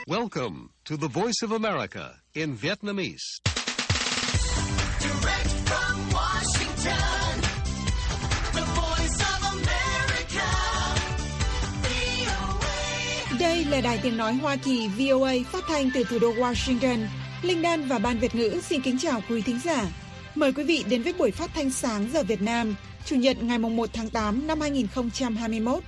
Welcome to the Voice of America in Vietnamese. Direct from Washington, the Voice of America, VOA. Đây là Đài Tiếng Nói Hoa Kỳ VOA phát thanh từ thủ đô Washington. Linh Đan và Ban Việt ngữ xin kính chào quý thính giả. Mời quý vị đến với buổi phát thanh sáng giờ Việt Nam, Chủ nhật ngày 1 tháng 8 năm 2021.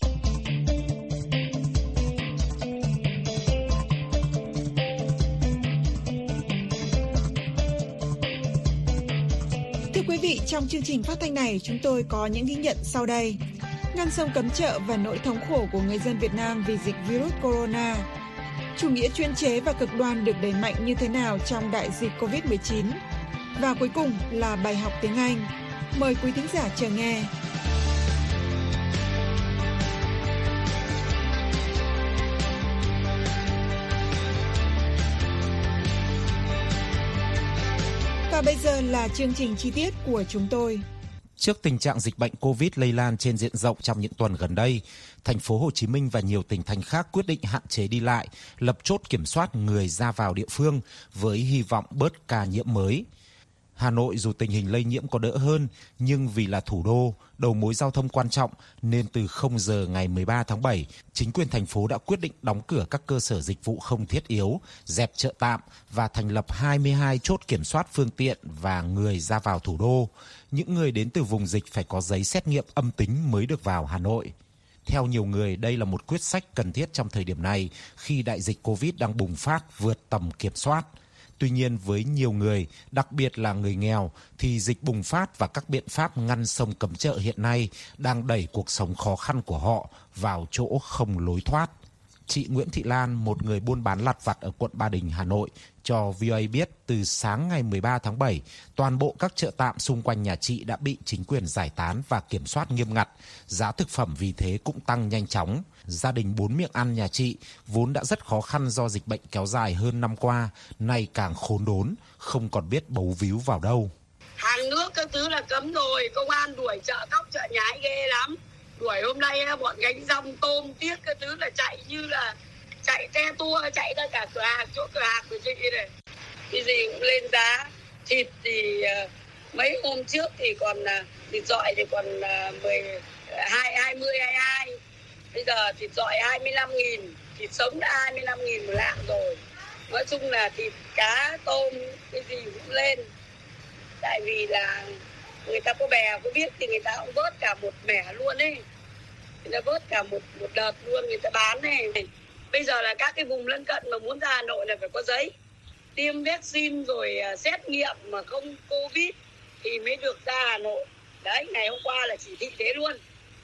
Thưa quý vị, trong chương trình phát thanh này chúng tôi có những ghi nhận sau đây. Ngăn sông cấm chợ và nỗi thống khổ của người dân Việt Nam vì dịch virus corona. Chủ nghĩa chuyên chế và cực đoan được đẩy mạnh như thế nào trong đại dịch Covid-19. Và cuối cùng là bài học tiếng Anh. Mời quý thính giả chờ nghe. Và bây giờ là chương trình chi tiết của chúng tôi. Trước tình trạng dịch bệnh Covid lây lan trên diện rộng trong những tuần gần đây, thành phố Hồ Chí Minh và nhiều tỉnh thành khác quyết định hạn chế đi lại, lập chốt kiểm soát người ra vào địa phương với hy vọng bớt ca nhiễm mới. Hà Nội dù tình hình lây nhiễm có đỡ hơn, nhưng vì là thủ đô, đầu mối giao thông quan trọng, nên từ 0 giờ ngày 13 tháng 7, chính quyền thành phố đã quyết định đóng cửa các cơ sở dịch vụ không thiết yếu, dẹp chợ tạm và thành lập 22 chốt kiểm soát phương tiện và người ra vào thủ đô. Những người đến từ vùng dịch phải có giấy xét nghiệm âm tính mới được vào Hà Nội. Theo nhiều người, đây là một quyết sách cần thiết trong thời điểm này khi đại dịch Covid đang bùng phát vượt tầm kiểm soát. Tuy nhiên với nhiều người, đặc biệt là người nghèo, thì dịch bùng phát và các biện pháp ngăn sông cấm chợ hiện nay đang đẩy cuộc sống khó khăn của họ vào chỗ không lối thoát. Chị Nguyễn Thị Lan, một người buôn bán lặt vặt ở quận Ba Đình, Hà Nội, cho VOA biết từ sáng ngày 13 tháng 7, toàn bộ các chợ tạm xung quanh nhà chị đã bị chính quyền giải tán và kiểm soát nghiêm ngặt. Giá thực phẩm vì thế cũng tăng nhanh chóng. Gia đình 4 miệng ăn nhà chị vốn đã rất khó khăn do dịch bệnh kéo dài hơn năm qua, nay càng khốn đốn, không còn biết bấu víu vào đâu. Hàng nước các thứ là cấm rồi, công an đuổi chợ cóc chợ nhái ghê lắm. Đuổi hôm nay bọn gánh rong tôm tiết các thứ là chạy như là chạy te tua, chạy ra cả chỗ cửa hàng của chị này. Cái gì cũng lên giá. Thịt thì mấy hôm trước thì còn thịt dọi thì còn 20, 22. Bây giờ thịt dọi 25.000, thịt sống đã 25.000 một lạng rồi. Nói chung là thịt cá, tôm, cái gì cũng lên. Tại vì là người ta có bè, có biết thì người ta cũng vớt cả một mẻ luôn ấy. Người ta vớt cả một đợt luôn, người ta bán này. Bây giờ là các cái vùng lân cận mà muốn ra Hà Nội là phải có giấy. Tiêm vaccine rồi xét nghiệm mà không Covid thì mới được ra Hà Nội. Đấy, ngày hôm qua là chỉ thị thế luôn.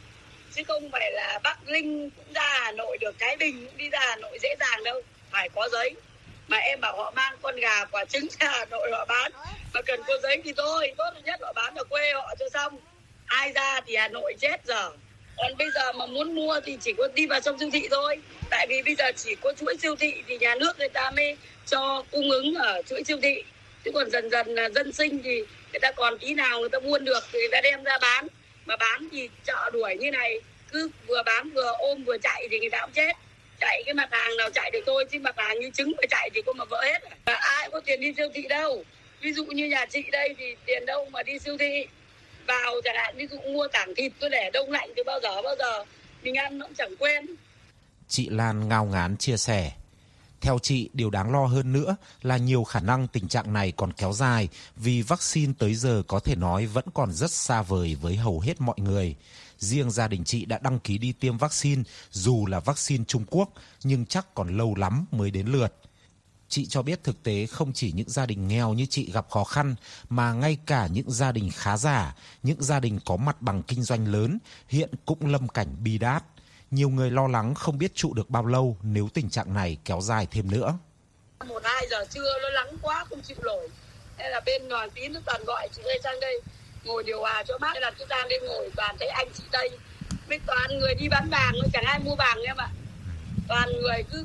Chứ không phải là Bắc Ninh cũng ra Hà Nội được, Thái Bình cũng đi ra Hà Nội dễ dàng đâu. Phải có giấy. Mà em bảo họ mang con gà quả trứng ra Hà Nội họ bán. Mà cần có giấy thì thôi, tốt nhất họ bán ở quê họ cho xong. Ai ra thì Hà Nội chết giờ. Còn bây giờ mà muốn mua thì chỉ có đi vào trong siêu thị thôi. Tại vì bây giờ chỉ có chuỗi siêu thị thì nhà nước người ta mới cho cung ứng ở chuỗi siêu thị. Chứ còn dần dần là dân sinh thì người ta còn tí nào người ta buôn được thì người ta đem ra bán. Mà bán thì chợ đuổi như này, cứ vừa bán vừa ôm vừa chạy thì người ta cũng chết. Chạy cái mặt hàng nào chạy được thôi, chứ mặt hàng như trứng mà chạy thì có mà vỡ hết. Và ai có tiền đi siêu thị đâu. Ví dụ như nhà chị đây thì tiền đâu mà đi siêu thị. Vào chẳng hạn ví dụ mua tảng thịt tôi để đông lạnh từ bao giờ mình ăn nó cũng chẳng quen. Chị Lan ngao ngán chia sẻ. Theo chị, điều đáng lo hơn nữa là nhiều khả năng tình trạng này còn kéo dài vì vaccine tới giờ có thể nói vẫn còn rất xa vời với hầu hết mọi người. Riêng gia đình chị đã đăng ký đi tiêm vaccine dù là vaccine Trung Quốc nhưng chắc còn lâu lắm mới đến lượt. Chị cho biết thực tế không chỉ những gia đình nghèo như chị gặp khó khăn mà ngay cả những gia đình khá giả, những gia đình có mặt bằng kinh doanh lớn hiện cũng lâm cảnh bi đát. Nhiều người lo lắng không biết trụ được bao lâu nếu tình trạng này kéo dài thêm nữa. 1-2 giờ trưa nó nắng quá không chịu nổi. Nên là bên Đoàn Tín nó toàn gọi chị đây sang đây ngồi điều hòa cho mát. Nên là tôi ra đây ngồi toàn thấy anh chị đây. Với toàn người đi bán vàng, chẳng ai mua vàng em ạ. Toàn người cứ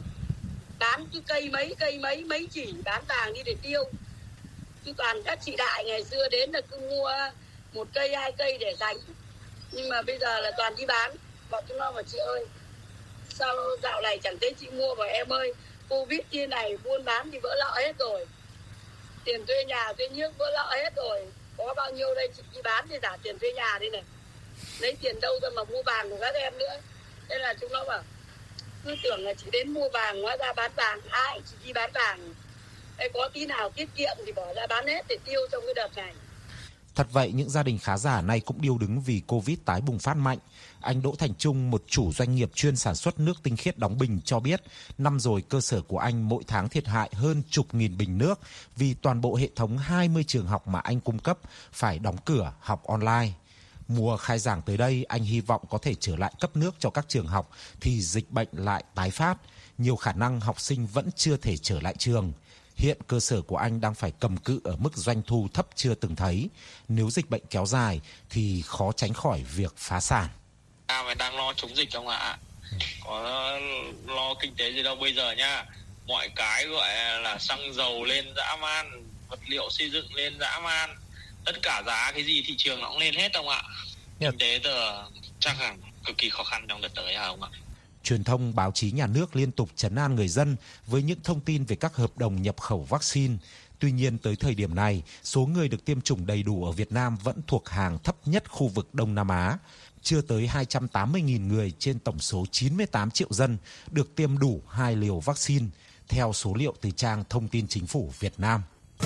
bán cứ cây mấy chỉ bán vàng đi để tiêu. Chứ toàn các chị đại ngày xưa đến là cứ mua 1 cây 2 cây để dành. Nhưng mà bây giờ là toàn đi bán. Bọn chúng nó mà chị ơi, sao dạo này chẳng thấy chị mua, bảo em ơi Covid như này buôn bán thì vỡ lợ hết rồi. Tiền thuê nhà, thuê nước vỡ lợ hết rồi. Có bao nhiêu đây chị đi bán thì trả tiền thuê nhà đây này. Lấy tiền đâu ra mà mua vàng của các em nữa. Thế là chúng nó bảo cứ tưởng là chỉ đến mua vàng, hóa ra bán vàng, ai chỉ đi bán vàng. Hay có tí nào tiết kiệm thì bỏ ra bán hết để tiêu trong cái đợt này. Thật vậy, những gia đình khá giả này cũng điêu đứng vì Covid tái bùng phát mạnh. Anh Đỗ Thành Trung, một chủ doanh nghiệp chuyên sản xuất nước tinh khiết đóng bình cho biết, năm rồi cơ sở của anh mỗi tháng thiệt hại hơn chục nghìn bình nước vì toàn bộ hệ thống 20 trường học mà anh cung cấp phải đóng cửa học online. Mùa khai giảng tới đây, anh hy vọng có thể trở lại cấp nước cho các trường học thì dịch bệnh lại tái phát. Nhiều khả năng học sinh vẫn chưa thể trở lại trường. Hiện cơ sở của anh đang phải cầm cự ở mức doanh thu thấp chưa từng thấy. Nếu dịch bệnh kéo dài thì khó tránh khỏi việc phá sản. Mình đang lo chống dịch không ạ? Có lo kinh tế gì đâu bây giờ nha. Mọi cái gọi là xăng dầu lên dã man, vật liệu xây dựng lên dã man. Tất cả giá cái gì thị trường nó cũng lên hết không ạ? Kinh tế giờ chắc là cực kỳ khó khăn trong đợt tới hả không ạ? Truyền thông báo chí nhà nước liên tục trấn an người dân với những thông tin về các hợp đồng nhập khẩu vaccine. Tuy nhiên tới thời điểm này, số người được tiêm chủng đầy đủ ở Việt Nam vẫn thuộc hàng thấp nhất khu vực Đông Nam Á. Chưa tới 280.000 người trên tổng số 98 triệu dân được tiêm đủ 2 liều vaccine, theo số liệu từ trang Thông tin Chính phủ Việt Nam.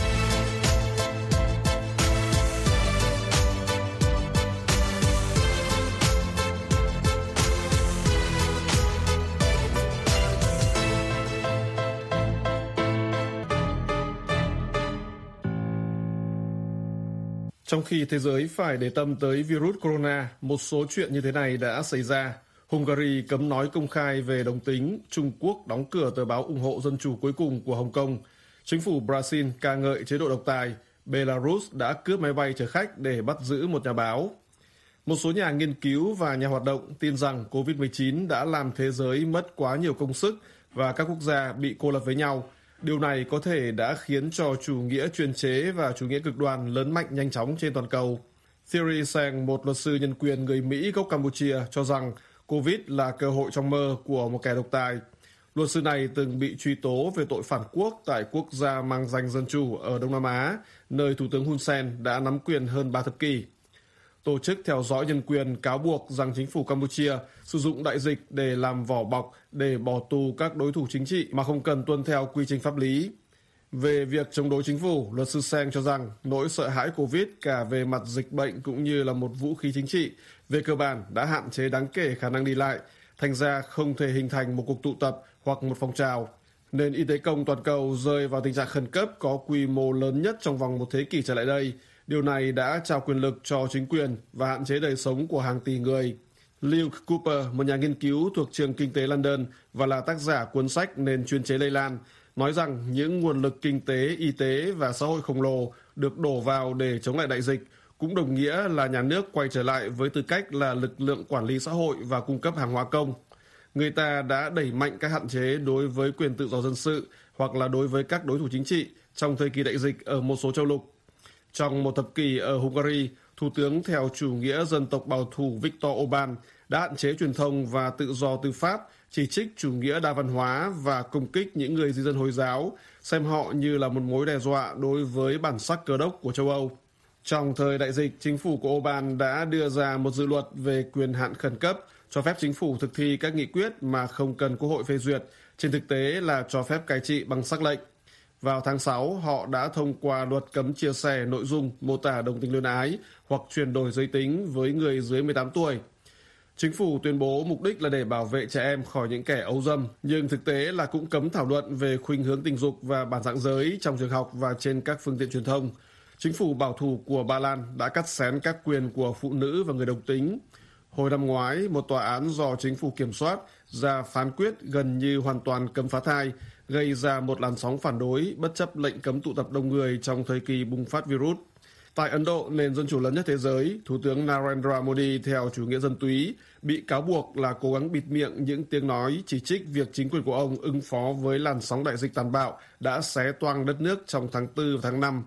Trong khi thế giới phải để tâm tới virus corona, một số chuyện như thế này đã xảy ra. Hungary cấm nói công khai về đồng tính, Trung Quốc đóng cửa tờ báo ủng hộ dân chủ cuối cùng của Hồng Kông. Chính phủ Brazil ca ngợi chế độ độc tài. Belarus đã cướp máy bay chở khách để bắt giữ một nhà báo. Một số nhà nghiên cứu và nhà hoạt động tin rằng Covid-19 đã làm thế giới mất quá nhiều công sức và các quốc gia bị cô lập với nhau. Điều này có thể đã khiến cho chủ nghĩa chuyên chế và chủ nghĩa cực đoan lớn mạnh nhanh chóng trên toàn cầu. Thierry Sang, một luật sư nhân quyền người Mỹ gốc Campuchia, cho rằng Covid là cơ hội trong mơ của một kẻ độc tài. Luật sư này từng bị truy tố về tội phản quốc tại quốc gia mang danh dân chủ ở Đông Nam Á, nơi Thủ tướng Hun Sen đã nắm quyền hơn 3 thập kỷ. Tổ chức theo dõi nhân quyền cáo buộc rằng chính phủ Campuchia sử dụng đại dịch để làm vỏ bọc để bỏ tù các đối thủ chính trị mà không cần tuân theo quy trình pháp lý. Về việc chống đối chính phủ, luật sư Sang cho rằng nỗi sợ hãi Covid cả về mặt dịch bệnh cũng như là một vũ khí chính trị, về cơ bản đã hạn chế đáng kể khả năng đi lại, thành ra không thể hình thành một cuộc tụ tập hoặc một phong trào. Nền y tế công toàn cầu rơi vào tình trạng khẩn cấp có quy mô lớn nhất trong vòng một thế kỷ trở lại đây. Điều này đã trao quyền lực cho chính quyền và hạn chế đời sống của hàng tỷ người. Luke Cooper, một nhà nghiên cứu thuộc trường kinh tế London và là tác giả cuốn sách Nền chuyên chế lây lan, nói rằng những nguồn lực kinh tế, y tế và xã hội khổng lồ được đổ vào để chống lại đại dịch cũng đồng nghĩa là nhà nước quay trở lại với tư cách là lực lượng quản lý xã hội và cung cấp hàng hóa công. Người ta đã đẩy mạnh các hạn chế đối với quyền tự do dân sự hoặc là đối với các đối thủ chính trị trong thời kỳ đại dịch ở một số châu lục. Trong một thập kỷ ở Hungary, Thủ tướng theo chủ nghĩa dân tộc bảo thủ Viktor Orbán đã hạn chế truyền thông và tự do tư pháp, chỉ trích chủ nghĩa đa văn hóa và công kích những người di dân Hồi giáo, xem họ như là một mối đe dọa đối với bản sắc cơ đốc của châu Âu. Trong thời đại dịch, chính phủ của Orbán đã đưa ra một dự luật về quyền hạn khẩn cấp, cho phép chính phủ thực thi các nghị quyết mà không cần Quốc hội phê duyệt, trên thực tế là cho phép cai trị bằng sắc lệnh. Vào tháng 6, họ đã thông qua luật cấm chia sẻ nội dung mô tả đồng tính luyến ái hoặc chuyển đổi giới tính với người dưới 18 tuổi. Chính phủ tuyên bố mục đích là để bảo vệ trẻ em khỏi những kẻ ấu dâm, nhưng thực tế là cũng cấm thảo luận về khuynh hướng tình dục và bản dạng giới trong trường học và trên các phương tiện truyền thông. Chính phủ bảo thủ của Ba Lan đã cắt xén các quyền của phụ nữ và người đồng tính. Hồi năm ngoái, một tòa án do chính phủ kiểm soát ra phán quyết gần như hoàn toàn cấm phá thai, gây ra một làn sóng phản đối bất chấp lệnh cấm tụ tập đông người trong thời kỳ bùng phát virus. Tại Ấn Độ, nền dân chủ lớn nhất thế giới, Thủ tướng Narendra Modi theo chủ nghĩa dân túy bị cáo buộc là cố gắng bịt miệng những tiếng nói chỉ trích việc chính quyền của ông ứng phó với làn sóng đại dịch tàn bạo đã xé toang đất nước trong tháng 4 và tháng 5.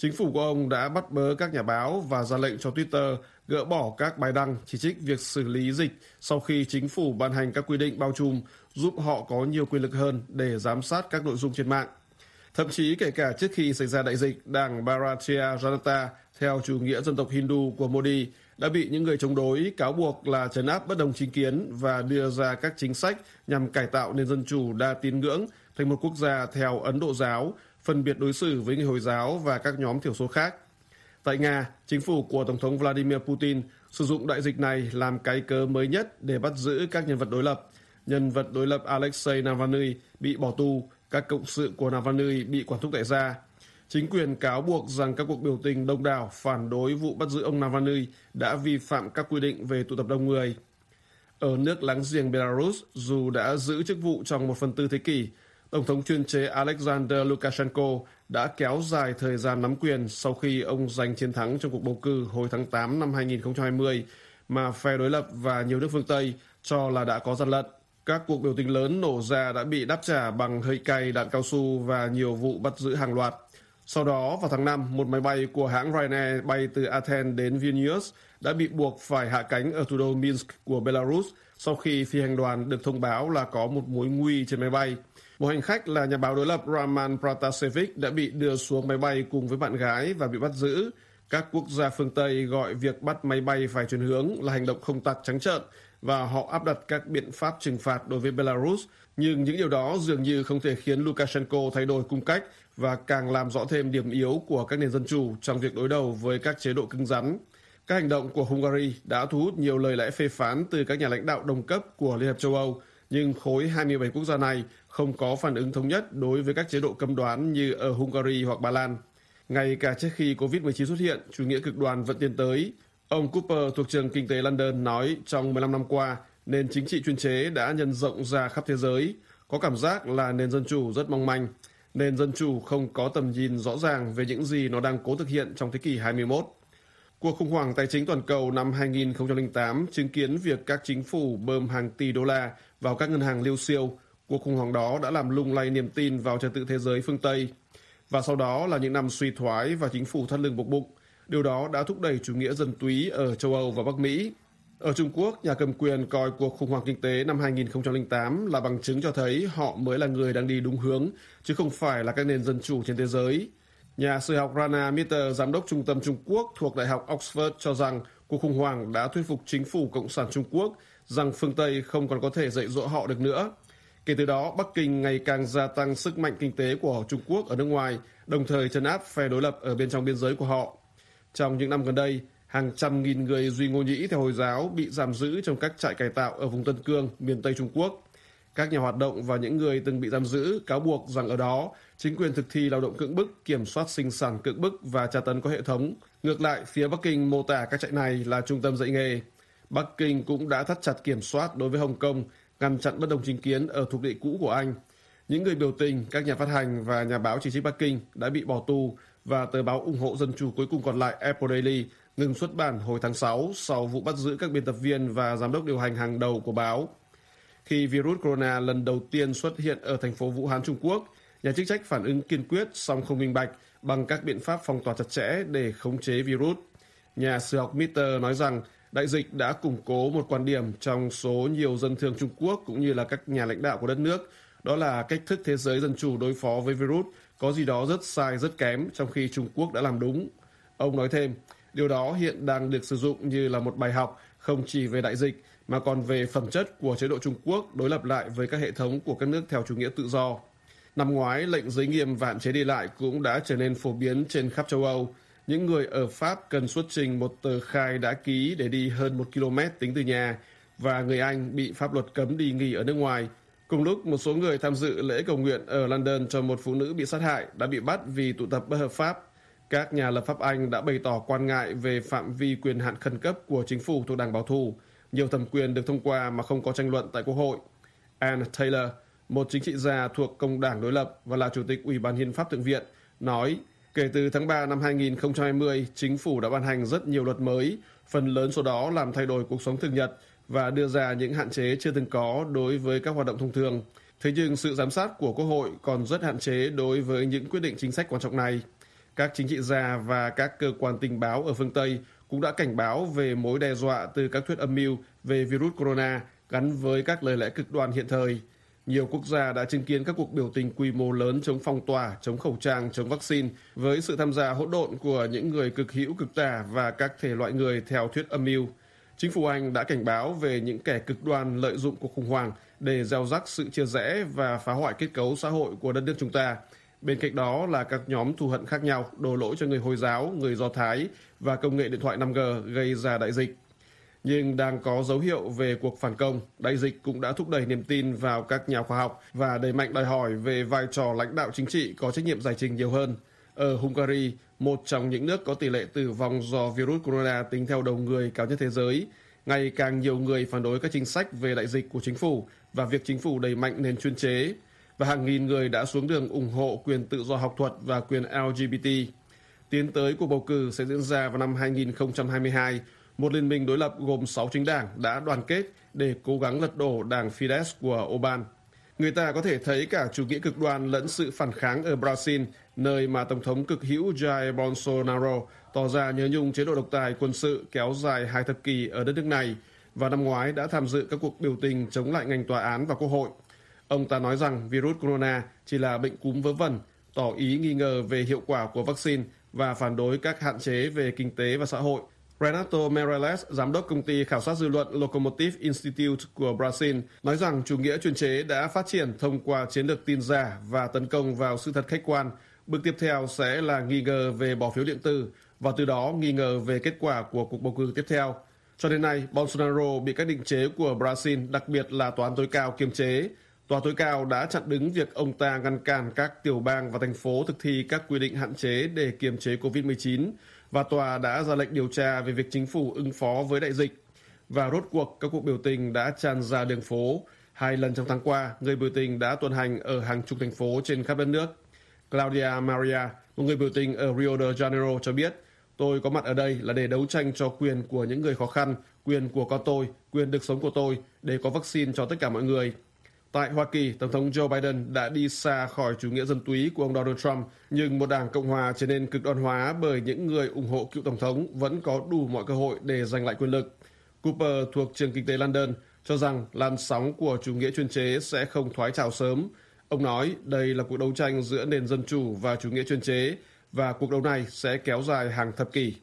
Chính phủ của ông đã bắt bớ các nhà báo và ra lệnh cho Twitter gỡ bỏ các bài đăng chỉ trích việc xử lý dịch sau khi chính phủ ban hành các quy định bao trùm giúp họ có nhiều quyền lực hơn để giám sát các nội dung trên mạng. Thậm chí kể cả trước khi xảy ra đại dịch, đảng Bharatiya Janata theo chủ nghĩa dân tộc Hindu của Modi đã bị những người chống đối cáo buộc là trấn áp bất đồng chính kiến và đưa ra các chính sách nhằm cải tạo nền dân chủ đa tín ngưỡng thành một quốc gia theo Ấn Độ giáo, phân biệt đối xử với người Hồi giáo và các nhóm thiểu số khác. Tại Nga, chính phủ của Tổng thống Vladimir Putin sử dụng đại dịch này làm cái cớ mới nhất để bắt giữ các nhân vật đối lập. Nhân vật đối lập Alexei Navalny bị bỏ tù, các cộng sự của Navalny bị quản thúc tại gia. Chính quyền cáo buộc rằng các cuộc biểu tình đông đảo phản đối vụ bắt giữ ông Navalny đã vi phạm các quy định về tụ tập đông người. Ở nước láng giềng Belarus, dù đã giữ chức vụ trong 1/4 thế kỷ, Tổng thống chuyên chế Alexander Lukashenko đã kéo dài thời gian nắm quyền sau khi ông giành chiến thắng trong cuộc bầu cử hồi tháng 8 năm 2020 mà phe đối lập và nhiều nước phương Tây cho là đã có gian lận. Các cuộc biểu tình lớn nổ ra đã bị đáp trả bằng hơi cay, đạn cao su và nhiều vụ bắt giữ hàng loạt. Sau đó, vào tháng 5, một máy bay của hãng Ryanair bay từ Athens đến Vilnius đã bị buộc phải hạ cánh ở thủ đô Minsk của Belarus sau khi phi hành đoàn được thông báo là có một mối nguy trên máy bay. Một hành khách là nhà báo đối lập Roman Protasevich đã bị đưa xuống máy bay cùng với bạn gái và bị bắt giữ. Các quốc gia phương Tây gọi việc bắt máy bay phải chuyển hướng là hành động không tặc trắng trợn và họ áp đặt các biện pháp trừng phạt đối với Belarus. Nhưng những điều đó dường như không thể khiến Lukashenko thay đổi cung cách và càng làm rõ thêm điểm yếu của các nền dân chủ trong việc đối đầu với các chế độ cứng rắn. Các hành động của Hungary đã thu hút nhiều lời lẽ phê phán từ các nhà lãnh đạo đồng cấp của Liên hiệp châu Âu, nhưng khối 27 quốc gia này không có phản ứng thống nhất đối với các chế độ cấm đoán như ở Hungary hoặc Ba Lan. Ngay cả trước khi Covid-19 xuất hiện, chủ nghĩa cực đoan vẫn tiến tới. Ông Cooper thuộc trường kinh tế London nói trong 15 năm qua, nền chính trị chuyên chế đã nhân rộng ra khắp thế giới. Có cảm giác là nền dân chủ rất mong manh. Nền dân chủ không có tầm nhìn rõ ràng về những gì nó đang cố thực hiện trong thế kỷ 21. Cuộc khủng hoảng tài chính toàn cầu năm 2008 chứng kiến việc các chính phủ bơm hàng tỷ đô la vào các ngân hàng liêu siêu. Cuộc khủng hoảng đó đã làm lung lay niềm tin vào trật tự thế giới phương Tây. Và sau đó là những năm suy thoái và chính phủ thắt lưng buộc bụng. Điều đó đã thúc đẩy chủ nghĩa dân túy ở châu Âu và Bắc Mỹ. Ở Trung Quốc, nhà cầm quyền coi cuộc khủng hoảng kinh tế năm 2008 là bằng chứng cho thấy họ mới là người đang đi đúng hướng, chứ không phải là các nền dân chủ trên thế giới. Nhà sử học Rana Mitter, giám đốc trung tâm Trung Quốc thuộc Đại học Oxford cho rằng cuộc khủng hoảng đã thuyết phục chính phủ Cộng sản Trung Quốc rằng phương Tây không còn có thể dạy dỗ họ được nữa. Kể từ đó, Bắc Kinh ngày càng gia tăng sức mạnh kinh tế của Trung Quốc ở nước ngoài, đồng thời trấn áp phe đối lập ở bên trong biên giới của họ. Trong những năm gần đây, hàng trăm nghìn người Duy Ngô Nhĩ theo Hồi giáo bị giam giữ trong các trại cải tạo ở vùng Tân Cương, miền Tây Trung Quốc. Các nhà hoạt động và những người từng bị giam giữ cáo buộc rằng ở đó, chính quyền thực thi lao động cưỡng bức, kiểm soát sinh sản cưỡng bức và tra tấn có hệ thống. Ngược lại, phía Bắc Kinh mô tả các trại này là trung tâm dạy nghề. Bắc Kinh cũng đã thắt chặt kiểm soát đối với Hồng Kông, ngăn chặn bất đồng chính kiến ở thuộc địa cũ của Anh. Những người biểu tình, các nhà phát hành và nhà báo chỉ trích Bắc Kinh đã bị bỏ tù và tờ báo ủng hộ dân chủ cuối cùng còn lại Apple Daily ngừng xuất bản hồi tháng 6 sau vụ bắt giữ các biên tập viên và giám đốc điều hành hàng đầu của báo. Khi virus corona lần đầu tiên xuất hiện ở thành phố Vũ Hán, Trung Quốc, nhà chức trách phản ứng kiên quyết song không minh bạch bằng các biện pháp phong tỏa chặt chẽ để khống chế virus. Nhà sử học Mitter nói rằng đại dịch đã củng cố một quan điểm trong số nhiều dân thường Trung Quốc cũng như là các nhà lãnh đạo của đất nước, đó là cách thức thế giới dân chủ đối phó với virus có gì đó rất sai, rất kém, trong khi Trung Quốc đã làm đúng. Ông nói thêm, điều đó hiện đang được sử dụng như là một bài học không chỉ về đại dịch mà còn về phẩm chất của chế độ Trung Quốc đối lập lại với các hệ thống của các nước theo chủ nghĩa tự do. Năm ngoái, lệnh giới nghiêm và hạn chế đi lại cũng đã trở nên phổ biến trên khắp châu Âu. Những người ở Pháp cần xuất trình một tờ khai đã ký để đi hơn 1 km tính từ nhà, và người Anh bị pháp luật cấm đi nghỉ ở nước ngoài. Cùng lúc, một số người tham dự lễ cầu nguyện ở London cho một phụ nữ bị sát hại đã bị bắt vì tụ tập bất hợp pháp. Các nhà lập pháp Anh đã bày tỏ quan ngại về phạm vi quyền hạn khẩn cấp của chính phủ thuộc đảng bảo thủ. Nhiều thẩm quyền được thông qua mà không có tranh luận tại Quốc hội. Ann Taylor, một chính trị gia thuộc Công đảng đối lập và là Chủ tịch Ủy ban Hiến pháp Thượng viện, nói kể từ tháng 3 năm 2020, chính phủ đã ban hành rất nhiều luật mới, phần lớn số đó làm thay đổi cuộc sống thường nhật và đưa ra những hạn chế chưa từng có đối với các hoạt động thông thường. Thế nhưng sự giám sát của Quốc hội còn rất hạn chế đối với những quyết định chính sách quan trọng này. Các chính trị gia và các cơ quan tình báo ở phương Tây cũng đã cảnh báo về mối đe dọa từ các thuyết âm mưu về virus corona gắn với các lời lẽ cực đoan hiện thời. Nhiều quốc gia đã chứng kiến các cuộc biểu tình quy mô lớn chống phong tỏa, chống khẩu trang, chống vaccine với sự tham gia hỗn độn của những người cực hữu cực tả và các thể loại người theo thuyết âm mưu. Chính phủ Anh đã cảnh báo về những kẻ cực đoan lợi dụng cuộc khủng hoảng để gieo rắc sự chia rẽ và phá hoại kết cấu xã hội của đất nước chúng ta. Bên cạnh đó là các nhóm thù hận khác nhau đổ lỗi cho người Hồi giáo, người Do Thái và công nghệ điện thoại 5G gây ra đại dịch. Nhưng đang có dấu hiệu về cuộc phản công, đại dịch cũng đã thúc đẩy niềm tin vào các nhà khoa học và đẩy mạnh đòi hỏi về vai trò lãnh đạo chính trị có trách nhiệm giải trình nhiều hơn. Ở Hungary, một trong những nước có tỷ lệ tử vong do virus corona tính theo đầu người cao nhất thế giới, ngày càng nhiều người phản đối các chính sách về đại dịch của chính phủ và việc chính phủ đẩy mạnh nền chuyên chế, và hàng nghìn người đã xuống đường ủng hộ quyền tự do học thuật và quyền LGBT. Tiến tới cuộc bầu cử sẽ diễn ra vào năm 2022, một liên minh đối lập gồm 6 chính đảng đã đoàn kết để cố gắng lật đổ đảng Fidesz của Orbán. Người ta có thể thấy cả chủ nghĩa cực đoan lẫn sự phản kháng ở Brazil, nơi mà Tổng thống cực hữu Jair Bolsonaro tỏ ra nhớ nhung chế độ độc tài quân sự kéo dài 2 thập kỷ ở đất nước này, và năm ngoái đã tham dự các cuộc biểu tình chống lại ngành tòa án và quốc hội. Ông ta nói rằng virus corona chỉ là bệnh cúm vớ vẩn, tỏ ý nghi ngờ về hiệu quả của vaccine và phản đối các hạn chế về kinh tế và xã hội. Renato Meireles, giám đốc công ty khảo sát dư luận Locomotive Institute của Brazil, nói rằng chủ nghĩa chuyên chế đã phát triển thông qua chiến lược tin giả và tấn công vào sự thật khách quan. Bước tiếp theo sẽ là nghi ngờ về bỏ phiếu điện tử và từ đó nghi ngờ về kết quả của cuộc bầu cử tiếp theo. Cho đến nay, Bolsonaro bị các định chế của Brazil, đặc biệt là tòa án tối cao kiềm chế. Tòa tối cao đã chặn đứng việc ông ta ngăn cản các tiểu bang và thành phố thực thi các quy định hạn chế để kiềm chế COVID-19, và tòa đã ra lệnh điều tra về việc chính phủ ứng phó với đại dịch. Và rốt cuộc, các cuộc biểu tình đã tràn ra đường phố. 2 lần trong tháng qua, người biểu tình đã tuần hành ở hàng chục thành phố trên khắp đất nước. Claudia Maria, một người biểu tình ở Rio de Janeiro cho biết, tôi có mặt ở đây là để đấu tranh cho quyền của những người khó khăn, quyền của con tôi, quyền được sống của tôi, để có vaccine cho tất cả mọi người. Tại Hoa Kỳ, Tổng thống Joe Biden đã đi xa khỏi chủ nghĩa dân túy của ông Donald Trump, nhưng một đảng Cộng hòa trở nên cực đoan hóa bởi những người ủng hộ cựu Tổng thống vẫn có đủ mọi cơ hội để giành lại quyền lực. Cooper thuộc trường kinh tế London cho rằng làn sóng của chủ nghĩa chuyên chế sẽ không thoái trào sớm. Ông nói đây là cuộc đấu tranh giữa nền dân chủ và chủ nghĩa chuyên chế, và cuộc đấu này sẽ kéo dài hàng thập kỷ.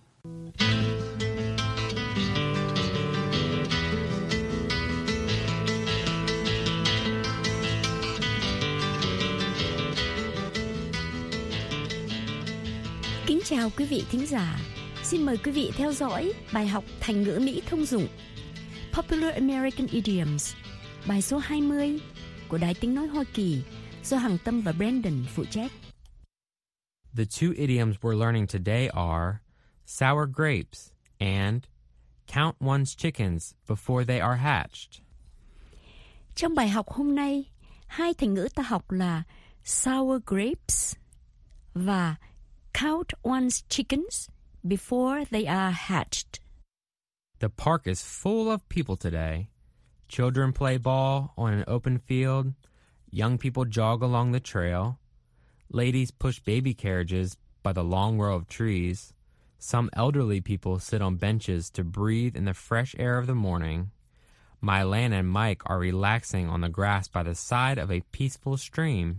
Kính chào quý vị thính giả. Xin mời quý vị theo dõi bài học thành ngữ Mỹ thông dụng Popular American Idioms, bài số 20 của Đài Tiếng Nói Hoa Kỳ do Hằng Tâm và Brandon phụ trách. The two idioms we're learning today are sour grapes and count one's chickens before they are hatched. Trong bài học hôm nay, 2 thành ngữ ta học là sour grapes và count one's chickens before they are hatched. The park is full of people today. Children play ball on an open field. Young people jog along the trail. Ladies push baby carriages by the long row of trees. Some elderly people sit on benches to breathe in the fresh air of the morning. Mylan and Mike are relaxing on the grass by the side of a peaceful stream.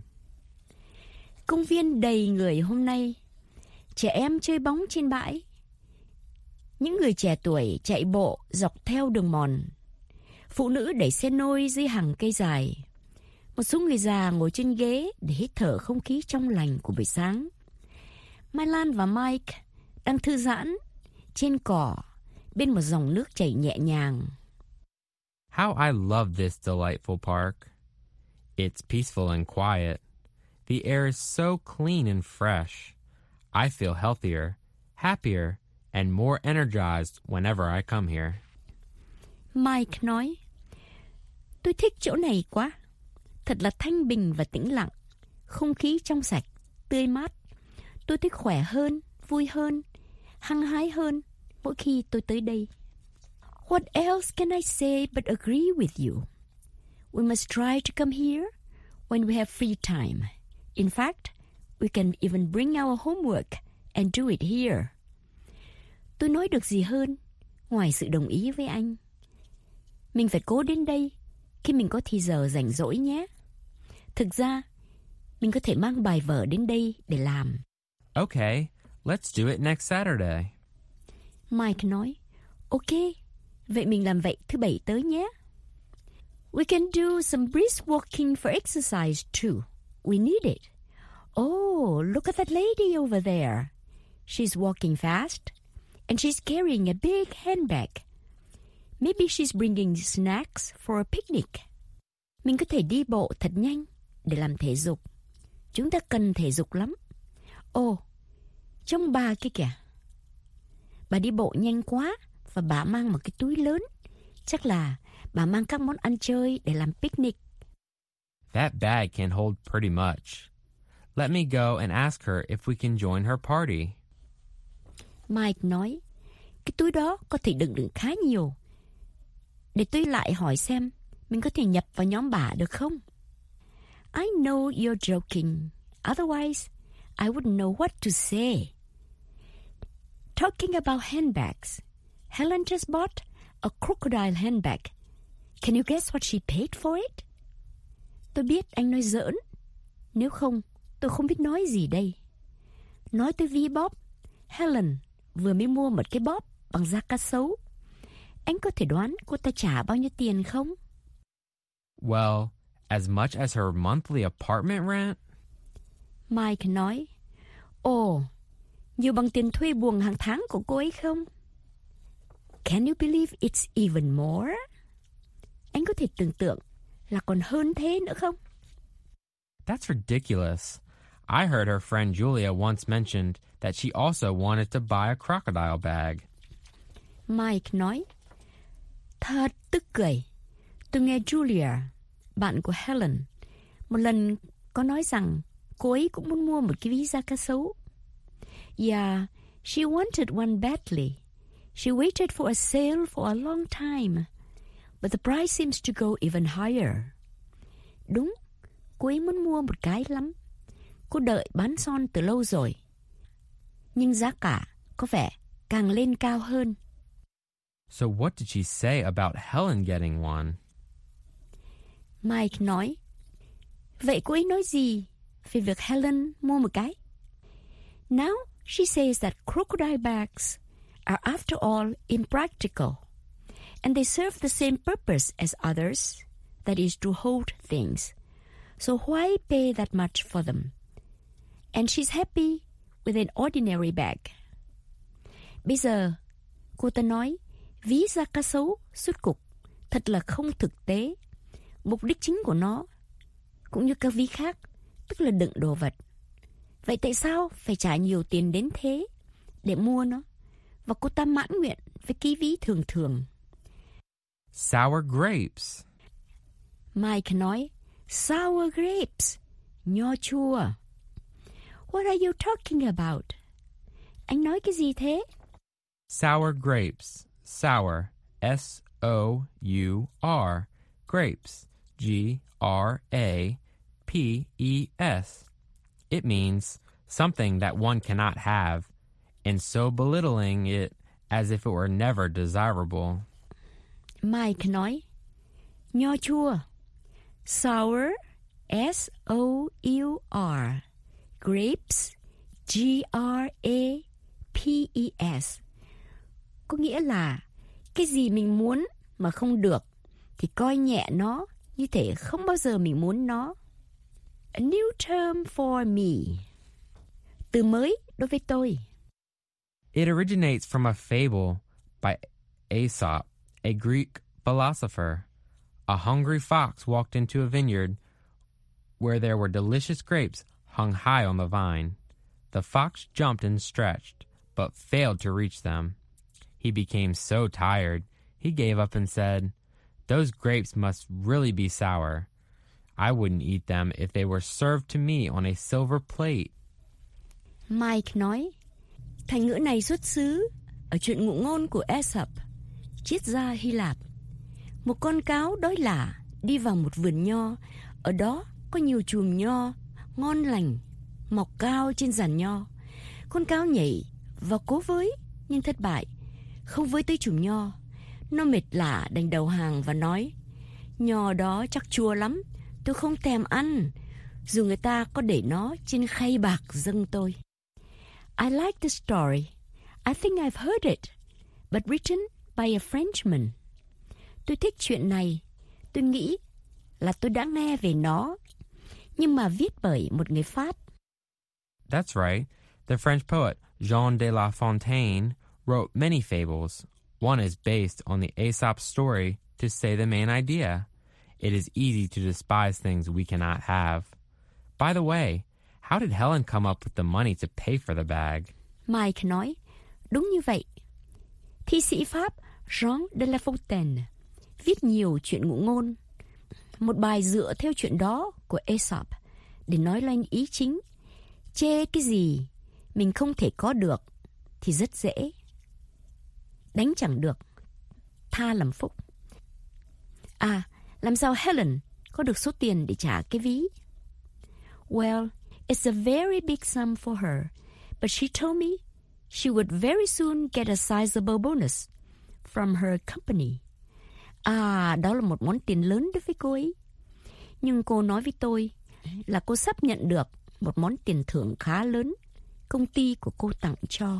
Công viên đầy người hôm nay. Trẻ em chơi bóng trên bãi. Những người trẻ tuổi chạy bộ dọc theo đường mòn. Phụ nữ đẩy xe nôi dưới hàng cây dài. Một số người già ngồi trên ghế để hít thở không khí trong lành của buổi sáng. Mai Lan và Mike đang thư giãn trên cỏ bên một dòng nước chảy nhẹ nhàng. How I love this delightful park. It's peaceful and quiet. The air is so clean and fresh. I feel healthier, happier, and more energized whenever I come here. Mike nói, tôi thích chỗ này quá. Thật là thanh bình và tĩnh lặng. Không khí trong sạch, tươi mát. Tôi thích khỏe hơn, vui hơn, hăng hái hơn mỗi khi tôi tới đây. What else can I say but agree with you? We must try to come here when we have free time. In fact, we can even bring our homework and do it here. Tôi nói được gì hơn ngoài sự đồng ý với anh. Mình phải cố đến đây khi mình có thì giờ rảnh rỗi nhé. Thực ra, mình có thể mang bài vở đến đây để làm. Okay, let's do it next Saturday. Mike nói, ok, vậy mình làm vậy thứ Bảy tới nhé. We can do some brisk walking for exercise too. We need it. Oh, look at that lady over there. She's walking fast, and she's carrying a big handbag. Maybe she's bringing snacks for a picnic. Mình có thể đi bộ thật nhanh để làm thể dục. Chúng ta cần thể dục lắm. Ồ, trông bà kia kìa. Bà đi bộ nhanh quá và bà mang một cái túi lớn. Chắc là bà mang các món ăn chơi để làm picnic. That bag can hold pretty much. Let me go and ask her if we can join her party. Mike nói, cái túi đó có thể đựng khá nhiều. Để tôi lại hỏi xem mình có thể nhập vào nhóm bà được không? I know you're joking. Otherwise, I wouldn't know what to say. Talking about handbags, Helen just bought a crocodile handbag. Can you guess what she paid for it? Tôi biết anh nói giỡn. Nếu không, tôi không biết nói gì đây. Nói tới ví bóp, Helen vừa mới mua một cái bóp bằng da cá sấu. Anh có thể đoán cô ta trả bao nhiêu tiền không? Well, as much as her monthly apartment rent? Mike nói, ồ, nhiều bằng tiền thuê buồng hàng tháng của cô ấy không? Can you believe it's even more? Anh có thể tưởng tượng là còn hơn thế nữa không? That's ridiculous. I heard her friend Julia once mentioned that she also wanted to buy a crocodile bag. Mike nói, thật tức cười. Tôi nghe Julia, bạn của Helen, một lần có nói rằng cô ấy cũng muốn mua một cái ví da cá sấu. Yeah, she wanted one badly. She waited for a sale for a long time, but the price seems to go even higher. Đúng, cô ấy muốn mua một cái lắm. Cô đợi bán son từ lâu rồi. Nhưng giá cả có vẻ càng lên cao hơn. So what did she say about Helen getting one? Mike nói, vậy cô ấy nói gì về việc Helen mua một cái? Now she says that crocodile bags are after all impractical, and they serve the same purpose as others, that is to hold things. So why pay that much for them? And she's happy with an ordinary bag. Bây giờ, cô ta nói, ví da cá sấu sút cục thật là không thực tế. Mục đích chính của nó, cũng như các ví khác, tức là đựng đồ vật. Vậy tại sao phải trả nhiều tiền đến thế để mua nó? Và cô ta mãn nguyện với cái ví thường thường. Sour grapes. Mike nói, sour grapes, nho chua. What are you talking about? Anh nói cái gì thế? Sour grapes. Sour. S-O-U-R. Grapes. G-R-A-P-E-S. It means something that one cannot have, and so belittling it as if it were never desirable. Mike nói, nho chua. Sour. S-O-U-R. Grapes. G-R-A-P-E-S. Có nghĩa là cái gì mình muốn mà không được thì coi nhẹ nó như thể không bao giờ mình muốn nó. A new term for me. Từ mới đối với tôi. It originates from a fable by Aesop, a Greek philosopher. A hungry fox walked into a vineyard where there were delicious grapes hung high on the vine. The fox jumped and stretched, but failed to reach them. He became so tired, he gave up and said, "Those grapes must really be sour. I wouldn't eat them if they were served to me on a silver plate." Mike nói, thành ngữ này xuất xứ ở chuyện ngụ ngôn của Aesop, triết gia Hy Lạp. Một con cáo đói lả đi vào một vườn nho, ở đó có nhiều chùm nho ngon lành mọc cao trên giàn nho. Con cáo nhảy và cố với, nhưng thất bại. Không với tới chùm nho. Nó mệt lả đành đầu hàng và nói: nho đó chắc chua lắm, tôi không thèm ăn, dù người ta có để nó trên khay bạc dâng tôi. I like the story. I think I've heard it, but written by a Frenchman. Tôi thích chuyện này. Tôi nghĩ là tôi đã nghe về nó, nhưng mà viết bởi một người Pháp. That's right. The French poet Jean de La Fontaine wrote many fables. One is based on the Aesop story to say the main idea. It is easy to despise things we cannot have. By the way, how did Helen come up with the money to pay for the bag? Mike nói, đúng như vậy. Thi sĩ Pháp Jean de La Fontaine viết nhiều chuyện ngụ ngôn. Một bài dựa theo chuyện đó của Aesop để nói lên ý chính. Chê cái gì mình không thể có được thì rất dễ. Đánh chẳng được, tha làm phúc. À, làm sao Helen có được số tiền để trả cái ví? Well, it's a very big sum for her, but she told me she would very soon get a sizable bonus from her company. À, đó là một món tiền lớn đối với cô ấy. Nhưng cô nói với tôi là cô sắp nhận được một món tiền thưởng khá lớn công ty của cô tặng cho.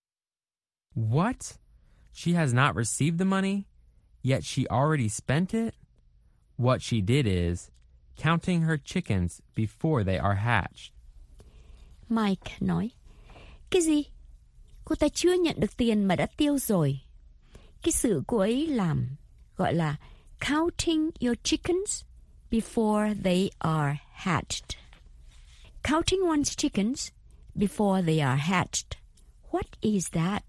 What? She has not received the money, yet she already spent it? What she did is counting her chickens before they are hatched. Mike nói, cái gì? Cô ta chưa nhận được tiền mà đã tiêu rồi. Cái sự cô ấy làm gọi là counting your chickens before they are hatched. Counting one's chickens before they are hatched. What is that?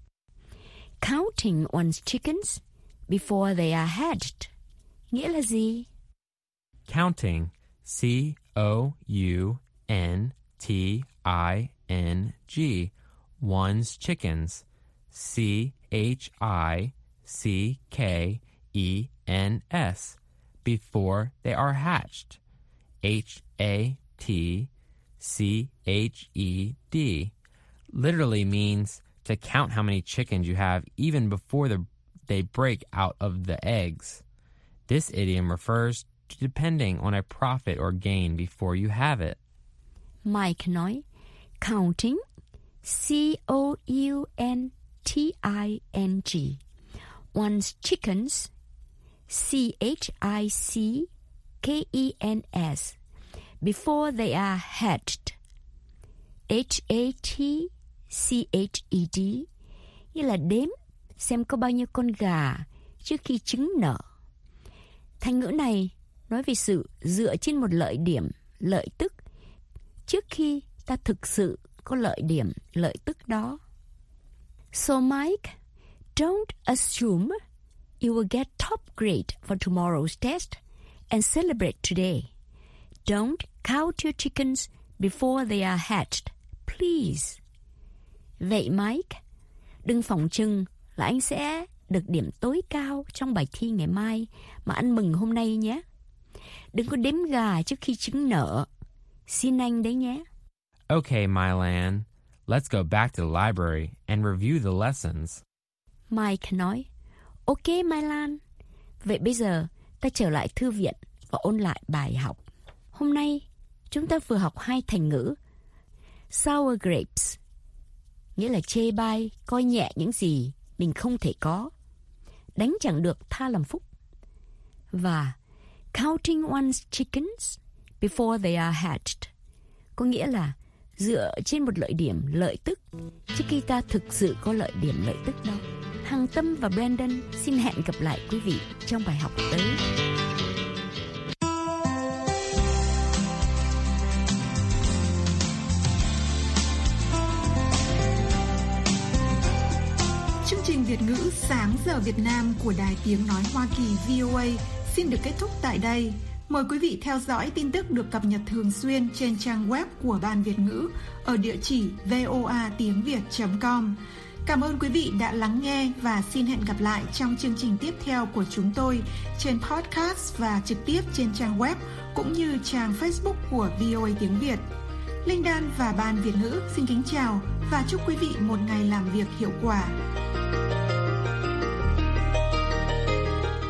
Counting one's chickens before they are hatched. Nghĩa là gì? Counting, C-O-U-N-T-I-N-G, one's chickens, C-H-I-C-K-E-N-S, before they are hatched, H-A-T-C-H-E-D, literally means to count how many chickens you have even before they break out of the eggs. This idiom refers to depending on a profit or gain before you have it. Mike nói, counting, C-O-U-N-T-I-N-G, one's chickens, C-H-I-C-K-E-N-S, before they are hatched, H-A-T-C-H-E-D, nghĩa là đếm xem có bao nhiêu con gà trước khi trứng nở. Thành ngữ này nói về sự dựa trên một lợi điểm, lợi tức, trước khi ta thực sự có lợi điểm, lợi tức đó. So Mike, don't assume you will get top grade for tomorrow's test and celebrate today. Don't count your chickens before they are hatched, please. Vậy Mike, đừng phỏng chừng là anh sẽ được điểm tối cao trong bài thi ngày mai mà ăn mừng hôm nay nhé. Đừng có đếm gà trước khi trứng nở. Xin anh đấy nhé. Okay, Mylan, let's go back to the library and review the lessons. Mike nói, ok Mylan, vậy bây giờ ta trở lại thư viện và ôn lại bài học. Hôm nay chúng ta vừa học 2 thành ngữ. Sour grapes, nghĩa là chê bai, coi nhẹ những gì mình không thể có. Đánh chẳng được, tha làm phúc. Và counting one's chickens before they are hatched, có nghĩa là dựa trên một lợi điểm, lợi tức trước khi ta thực sự có lợi điểm, lợi tức đó. Hằng Tâm và Brandon xin hẹn gặp lại quý vị trong bài học tới. Chương trình Việt ngữ Sáng giờ Việt Nam của Đài Tiếng Nói Hoa Kỳ VOA xin được kết thúc tại đây. Mời quý vị theo dõi tin tức được cập nhật thường xuyên trên trang web của Ban Việt ngữ ở địa chỉ voatiengviet.com. Cảm ơn quý vị đã lắng nghe và xin hẹn gặp lại trong chương trình tiếp theo của chúng tôi trên podcast và trực tiếp trên trang web cũng như trang Facebook của VOA Tiếng Việt. Linh Đan và Ban Việt ngữ xin kính chào và chúc quý vị một ngày làm việc hiệu quả.